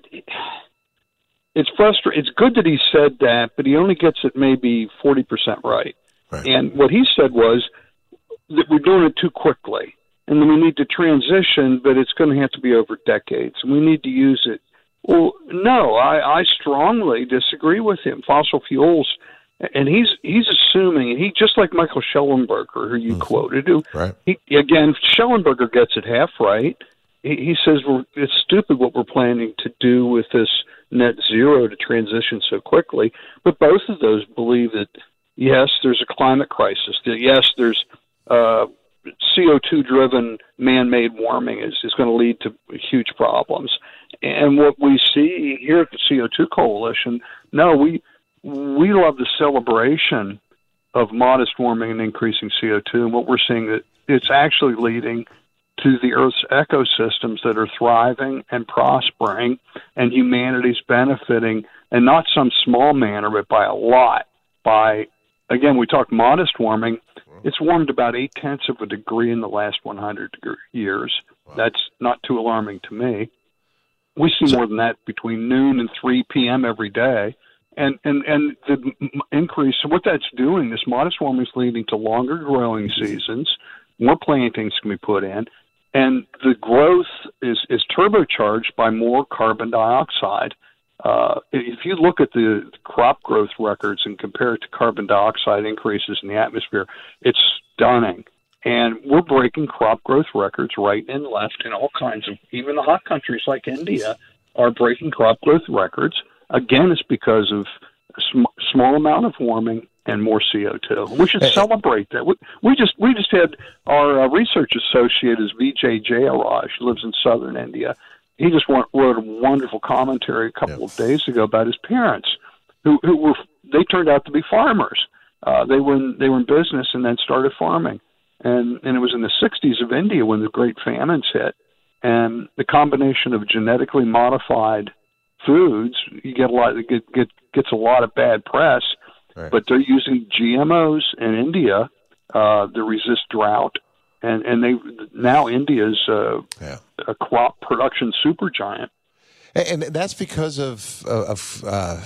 It's frustrating. It's good that he said that, but he only gets it maybe forty percent right. right. And what he said was that we're doing it too quickly, and then we need to transition, but it's going to have to be over decades, and we need to use it. Well, no, I, I strongly disagree with him. Fossil fuels. And he's he's assuming, and he just like Michael Schellenberger, who you mm-hmm. quoted, who right. he, again, Schellenberger gets it half right. He, he says we're, it's stupid what we're planning to do with this net zero to transition so quickly. But both of those believe that, yes, there's a climate crisis. That, yes, there's uh, C O two driven man-made warming is, is going to lead to huge problems. And what we see here at the C O two Coalition, no, we... We love the celebration of modest warming and increasing C O two, and what we're seeing that it's actually leading to the Earth's ecosystems that are thriving and prospering, and humanity's benefiting, and not some small manner, but by a lot. By again, we talk modest warming. It's warmed about eight tenths of a degree in the last one hundred degree years. Wow. That's not too alarming to me. We see more than that between noon and three p.m. every day. And, and and the increase, so what that's doing, this modest warming is leading to longer growing seasons, more plantings can be put in, and the growth is, is turbocharged by more carbon dioxide. Uh, if you look at the crop growth records and compare it to carbon dioxide increases in the atmosphere, it's stunning. And we're breaking crop growth records right and left in all kinds of, even the hot countries like India are breaking crop growth records. Again, it's because of a sm- small amount of warming and more C O two. We should celebrate that. We, we just we just had our uh, research associate is Vijay Jayaraj, who lives in southern India. He just wrote a wonderful commentary a couple yep. of days ago about his parents, who who were they turned out to be farmers. Uh, they were in, they were in business and then started farming, and and it was in the sixties of India when the great famines hit, and the combination of genetically modified foods, you get a lot, it get, get, gets a lot of bad press, right. but they're using G M Os in India uh, to resist drought, and and they now India's uh, yeah. a crop production supergiant, and, and that's because of of, uh,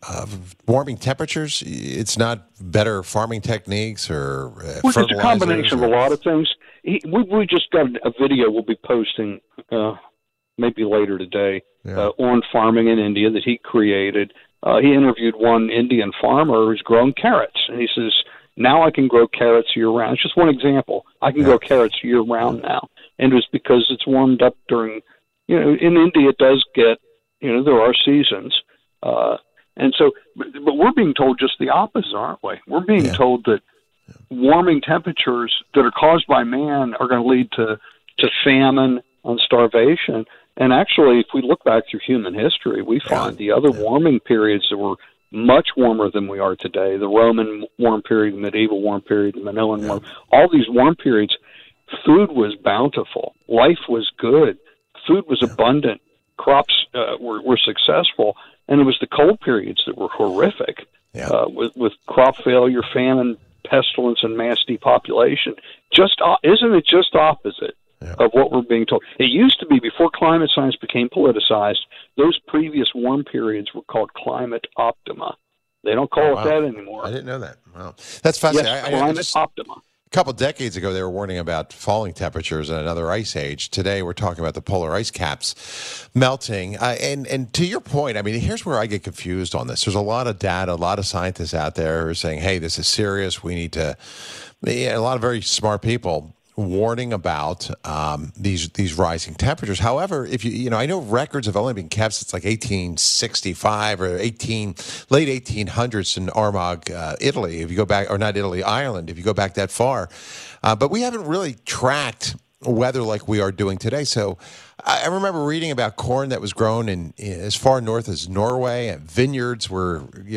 of warming temperatures. It's not better farming techniques or uh, well, it's a combination or... of a lot of things. He, we we just got a video we'll be posting uh, maybe later today. Yeah. Uh, on farming in India that he created. Uh, he interviewed one Indian farmer who's growing carrots, and he says, now I can grow carrots year-round. It's just one example. I can yeah. grow carrots year-round now, and it was because it's warmed up during, you know, in India it does get, you know, there are seasons, uh, and so, but, but we're being told just the opposite, aren't we? We're being yeah. told that warming temperatures that are caused by man are going to lead to, to famine and starvation. And actually, if we look back through human history, we find the other warming periods that were much warmer than we are today, the Roman warm period, the medieval warm period, the Minoan warm, all these warm periods, food was bountiful. Life was good. Food was abundant. Crops uh, were, were successful. And it was the cold periods that were horrific yeah. uh, with, with crop failure, famine, pestilence, and mass depopulation. Just uh, isn't it just opposite? Yeah. Of what we're being told. It used to be, before climate science became politicized, those previous warm periods were called climate optima. They don't call oh, it wow. that anymore. I didn't know that. Wow. That's fascinating. Yes, I, climate I just, optima. A couple decades ago, they were warning about falling temperatures and another ice age. Today, we're talking about the polar ice caps melting. Uh, and, and to your point, I mean, here's where I get confused on this. There's a lot of data, a lot of scientists out there who are saying, hey, this is serious. We need to, yeah, a lot of very smart people warning about um, these these rising temperatures. However, if you you know, I know records have only been kept since like eighteen sixty-five or eighteen late eighteen hundreds in Armagh, uh, Italy. If you go back, or not Italy, Ireland. If you go back that far, uh, but we haven't really tracked weather like we are doing today. So I remember reading about corn that was grown in, in as far north as Norway, and vineyards were you know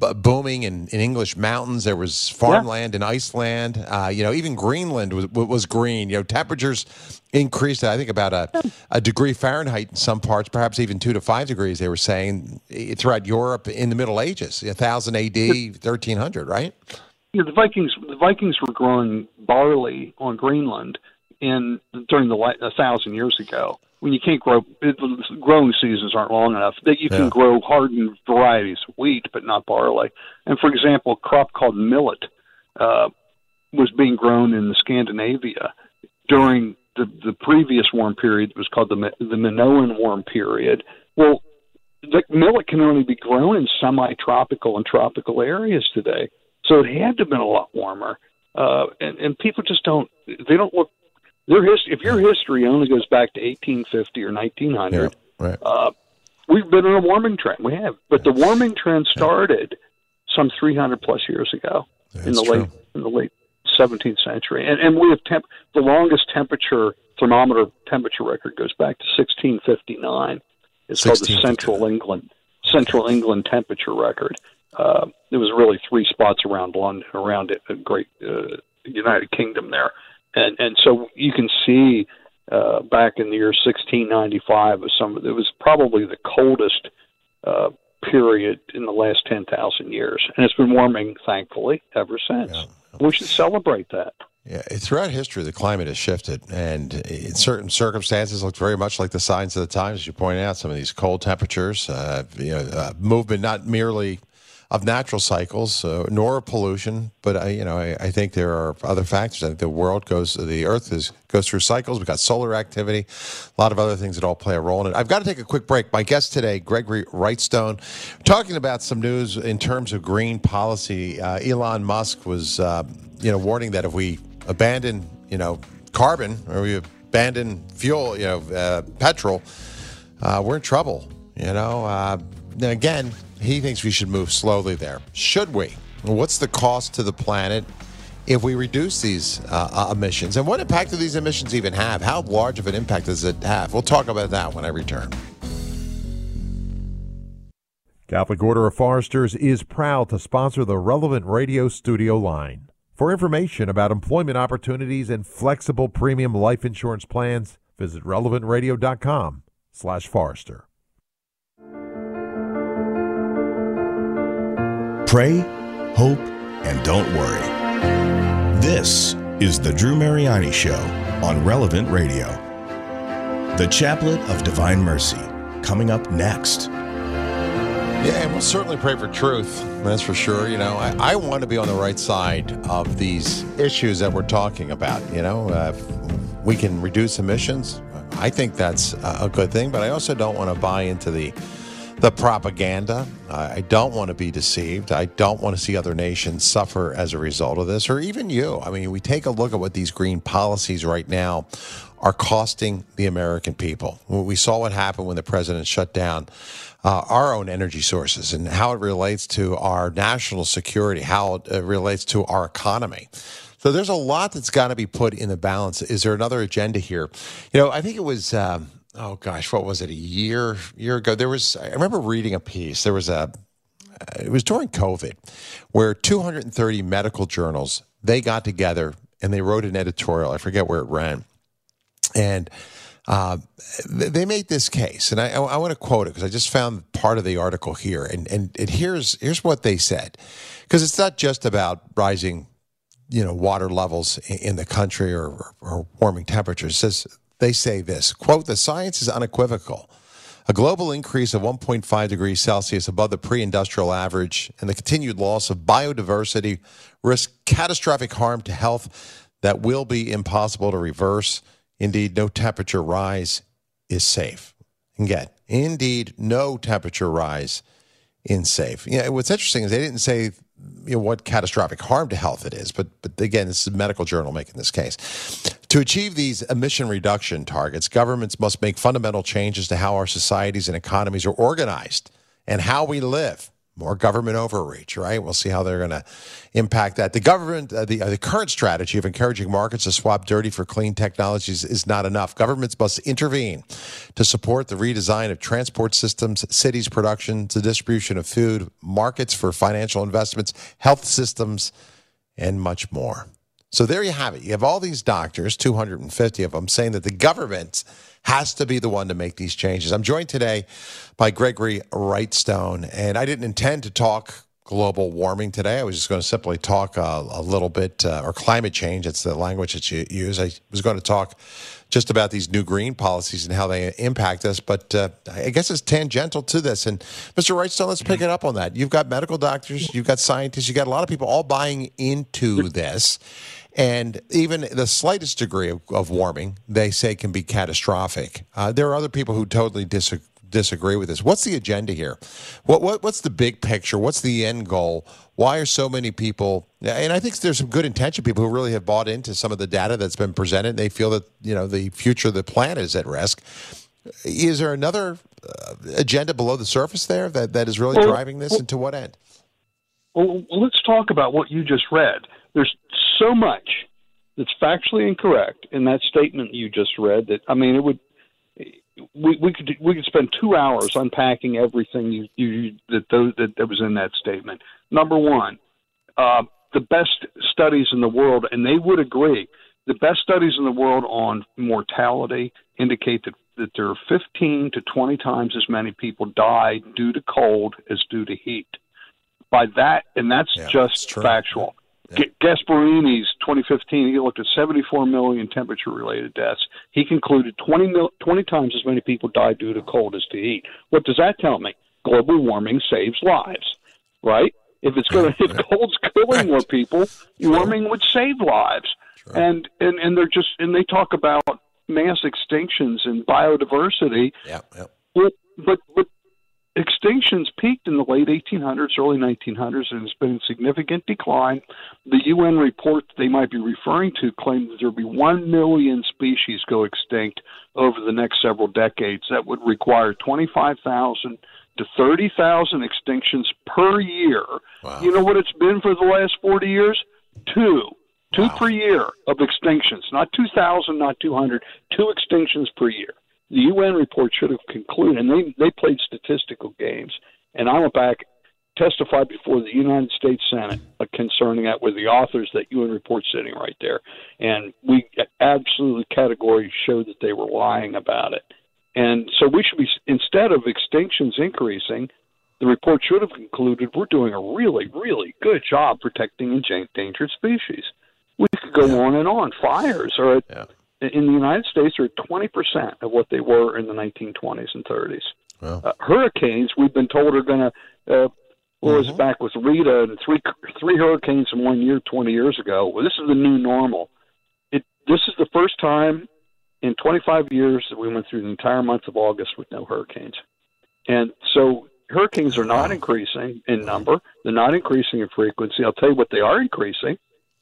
b- booming in, in English mountains. There was farmland yeah. in Iceland. Uh, you know, even Greenland was, was green. You know, temperatures increased, I think, about a, a degree Fahrenheit in some parts, perhaps even two to five degrees, they were saying, throughout Europe in the Middle Ages, one thousand A D, thirteen hundred, right? Yeah, the Vikings the Vikings were growing barley on Greenland in during the a thousand years ago. When you can't grow, it, growing seasons aren't long enough that you can yeah. grow hardened varieties of wheat, but not barley. And for example, a crop called millet uh, was being grown in Scandinavia during the, the previous warm period. It was called the the Minoan warm period. Well, the millet can only be grown in semi-tropical and tropical areas today. So it had to have been a lot warmer, uh, and and people just don't they don't look their history. If your history only goes back to eighteen fifty or nineteen hundred, yeah, right. uh, we've been on a warming trend. We have, but the warming trend started some three hundred plus years ago That's in the true. late in the late seventeenth century, and and we have temp- the longest temperature thermometer temperature record goes back to sixteen fifty-nine. It's called the Central England Central England temperature record. Uh, there was really three spots around London, around it, the great uh, United Kingdom there. And and so you can see uh, back in the year sixteen ninety-five, some, it was probably the coldest uh, period in the last ten thousand years. And it's been warming, thankfully, ever since. Yeah. We should celebrate that. Yeah, throughout history, the climate has shifted, and in certain circumstances, looks very much like the signs of the times, as you pointed out. Some of these cold temperatures, uh, you know, uh, movement not merely of natural cycles, uh, nor pollution, but I, you know, I, I think there are other factors. I think the world goes, the Earth is goes through cycles. We've got solar activity, a lot of other things that all play a role in it. I've got to take a quick break. My guest today, Gregory Wrightstone, talking about some news in terms of green policy. Uh, Elon Musk was, uh, you know, warning that if we abandon, you know, carbon or we abandon fuel, you know, uh, petrol, uh, we're in trouble. You know, uh, again, he thinks we should move slowly there. Should we? What's the cost to the planet if we reduce these uh, emissions? And what impact do these emissions even have? How large of an impact does it have? We'll talk about that when I return. Catholic Order of Foresters is proud to sponsor the Relevant Radio studio line. For information about employment opportunities and flexible premium life insurance plans, visit relevant radio dot com slash Forester. Pray, hope, and don't worry. This is the Drew Mariani Show on Relevant Radio. The Chaplet of Divine Mercy, coming up next. Yeah, and we'll certainly pray for truth, that's for sure. You know, I, I want to be on the right side of these issues that we're talking about. You know, uh, if we can reduce emissions, I think that's a good thing, but I also don't want to buy into the the propaganda. I don't want to be deceived. I don't want to see other nations suffer as a result of this, or even you. I mean, we take a look at what these green policies right now are costing the American people. We saw what happened when the president shut down uh, our own energy sources and how it relates to our national security, how it uh, relates to our economy. So there's a lot that's got to be put in the balance. Is there another agenda here? You know, I think it was... Um, Oh gosh, what was it? A year year ago, there was. I remember reading a piece. There was a. It was during COVID, where two hundred thirty medical journals they got together and they wrote an editorial. I forget where it ran, and uh, they made this case. And I, I want to quote it because I just found part of the article here. And and, and here's here's what they said, because it's not just about rising, you know, water levels in the country or, or warming temperatures. It says. They say this, quote, the science is unequivocal. A global increase of one point five degrees Celsius above the pre-industrial average and the continued loss of biodiversity risk catastrophic harm to health that will be impossible to reverse. Indeed, no temperature rise is safe. Again, indeed, no temperature rise is safe. You know, what's interesting is they didn't say you know, what catastrophic harm to health it is, but but again, this is a medical journal making this case. To achieve these emission reduction targets, governments must make fundamental changes to how our societies and economies are organized and how we live. more government overreach, right? We'll see how they're going to impact that. The government, uh, the, uh, the current strategy of encouraging markets to swap dirty for clean technologies is not enough. Governments must intervene to support the redesign of transport systems, cities' production, the distribution of food, markets for financial investments, health systems, and much more. So there you have it. You have all these doctors, two hundred fifty of them, saying that the government has to be the one to make these changes. I'm joined today by Gregory Wrightstone, and I didn't intend to talk global warming today. I was just going to simply talk uh, a little bit, uh, or climate change. It's the language that you use. I was going to talk just about these new green policies and how they impact us, but uh, I guess it's tangential to this. And Mister Wrightstone, let's pick it up on that. You've got medical doctors, you've got scientists, you've got a lot of people all buying into this. And even the slightest degree of, of warming, they say, can be catastrophic. Uh, there are other people who totally disagree. disagree with this. What's the agenda here? What, what what's the big picture? What's the end goal? Why are so many people, and I think there's some good intention, people who really have bought into some of the data that's been presented, and they feel that, you know, the future of the planet is at risk. Is there another uh, agenda below the surface there that, that is really well, driving this, well, and to what end? Well, let's talk about what you just read. There's so much that's factually incorrect in that statement you just read that, I mean, it would, We, we could we could spend two hours unpacking everything you, you that those that, that was in that statement. Number one, uh, the best studies in the world, and they would agree, the best studies in the world on mortality indicate that, that there are fifteen to twenty times as many people die due to cold as due to heat. By that, and that's yeah, just factual. Yeah. Gasparini's twenty fifteen, he looked at seventy-four million temperature-related deaths. He concluded twenty, mil, twenty times as many people died due to cold as to heat. What does that tell me? Global warming saves lives, right? If it's going to, if cold's killing more people, warming would save lives. Sure. And, and and they're just and they talk about mass extinctions and biodiversity. Yeah. yeah. Well, but but. Extinctions peaked in the late eighteen hundreds, early nineteen hundreds, and has been in significant decline. The U N report they might be referring to claimed that there will be one million species go extinct over the next several decades. That would require twenty-five thousand to thirty thousand extinctions per year. Wow. You know what it's been for the last forty years? Two. Two wow. per year of extinctions. Not two thousand, not two hundred. Two extinctions per year. The U N report should have concluded, and they, they played statistical games. And I went back, testified before the United States Senate concerning that with the authors, that U N report sitting right there. And we absolutely categorically showed that they were lying about it. And so we should be, instead of extinctions increasing, the report should have concluded we're doing a really, really good job protecting endangered species. We could go yeah. on and on. Fires are at, yeah. in the United States are twenty percent of what they were in the nineteen twenties and thirties. Wow. Uh, hurricanes, we've been told, are going to, uh, what was mm-hmm. back with Rita and three three hurricanes in one year twenty years ago. Well, this is the new normal. It This is the first time in twenty-five years that we went through the entire month of August with no hurricanes. And so hurricanes are not increasing in number. They're not increasing in frequency. I'll tell you what they are increasing.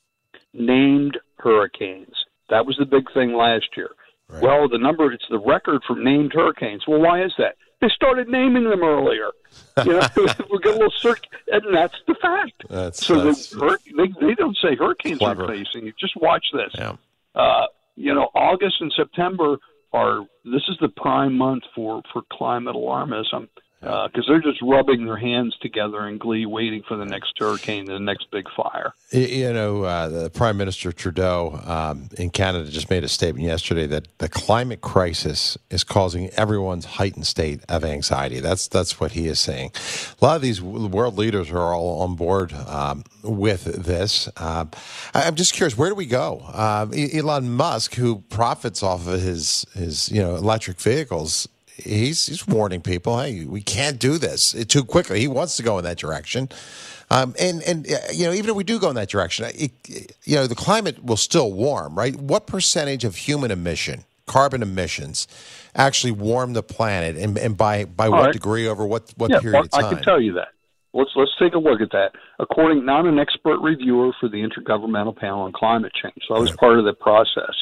Named hurricanes. That was the big thing last year. Right. Well, the number, it's the record for named hurricanes. Well, why is that? They started naming them earlier. You know, we get a little circ, and that's the fact. That's, so that's, the, they, they don't say hurricanes clever. are facing. You just watch this. Yeah. Uh, you know, August and September are, this is the prime month for, for climate alarmism. Because uh, they're just rubbing their hands together in glee, waiting for the next hurricane, the next big fire. You know, uh, the Prime Minister Trudeau um, in Canada just made a statement yesterday that the climate crisis is causing everyone's heightened state of anxiety. That's that's what he is saying. A lot of these world leaders are all on board um, with this. Uh, I'm just curious, where do we go? Uh, Elon Musk, who profits off of his his you know electric vehicles. He's, he's warning people, hey, we can't do this too quickly. He wants to go in that direction. Um, and, and you know, even if we do go in that direction, it, you know, the climate will still warm, right? What percentage of human emission, carbon emissions, actually warm the planet? And, and by, by what right. degree over what, what yeah, period well, of time? I can tell you that. Let's, let's take a look at that. According, not an expert reviewer for the Intergovernmental Panel on Climate Change, so I was right. part of the process.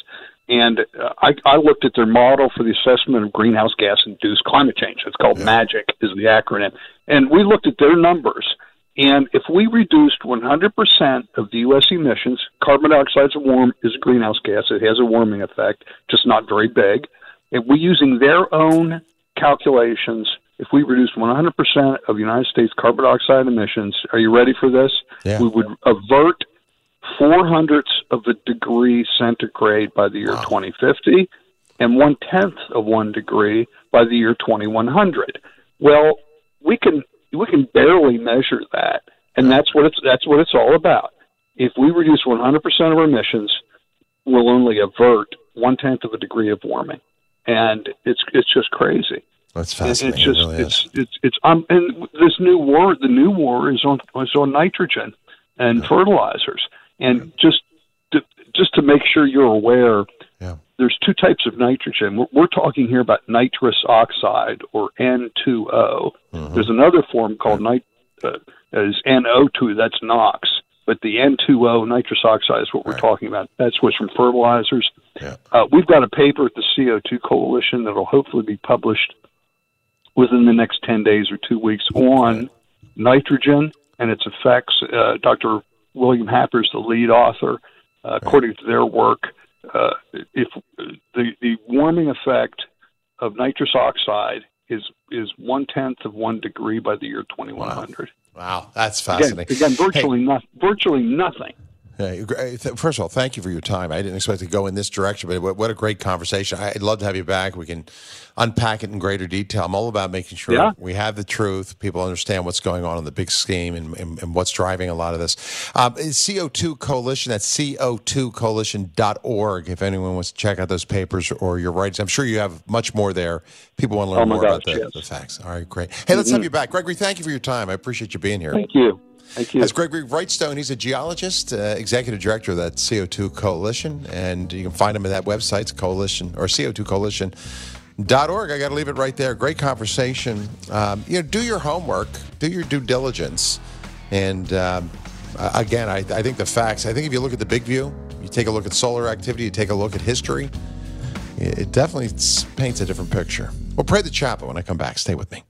And uh, I, I looked at their model for the assessment of greenhouse gas-induced climate change. It's called yeah. MAGIC is the acronym. And we looked at their numbers. And if we reduced one hundred percent of the U S emissions, carbon dioxide is a warm is a greenhouse gas. It has a warming effect, just not very big. If we're using their own calculations, if we reduced one hundred percent of the United States carbon dioxide emissions, are you ready for this? Yeah. We would avert four hundredths of a degree centigrade by the year wow. twenty fifty and one-tenth of one degree by the year twenty-one hundred. Well, we can we can barely measure that, and that's what it's that's what it's all about. If we reduce one hundred percent of our emissions, we'll only avert one-tenth of a degree of warming, and it's it's just crazy. That's fascinating. It's just it really it's, it's it's it's um and this new war the new war is on is on nitrogen and yeah. fertilizers, and yeah. just to, just to make sure you're aware. Yeah. There's two types of nitrogen. We're, we're talking here about nitrous oxide, or N two O. Mm-hmm. There's another form called nit- uh, is N O two, that's NOx. But the N two O, nitrous oxide, is what we're right. talking about. That's what's from fertilizers. Yeah. Uh, we've got a paper at the C O two Coalition that will hopefully be published within the next ten days or two weeks on nitrogen and its effects. Uh, Doctor William Happer is the lead author. Uh, right. According to their work, Uh, if the the warming effect of nitrous oxide is is one tenth of one degree by the year twenty-one hundred. Wow, wow. That's fascinating. Again, again virtually hey. not virtually nothing. Yeah, first of all, thank you for your time. I didn't expect to go in this direction, but what a great conversation. I'd love to have you back. We can unpack it in greater detail. I'm all about making sure yeah. we have the truth, people understand what's going on in the big scheme and, and, and what's driving a lot of this. Um, C O two Coalition, that's C O two coalition dot org, if anyone wants to check out those papers or your writings. I'm sure you have much more there. People want to learn oh more gosh, about the, yes. the facts. All right, great. Hey, let's mm-hmm. have you back. Gregory, thank you for your time. I appreciate you being here. Thank you. Thank you. That's Gregory Wrightstone. He's a geologist, uh, executive director of that C O two Coalition, and you can find him at that website, it's coalition or C O two coalition dot org. I got to leave it right there. Great conversation. Um, you know, do your homework, do your due diligence, and um, again, I, I think the facts. I think if you look at the big view, you take a look at solar activity, you take a look at history, it definitely paints a different picture. We'll pray the chapel when I come back. Stay with me.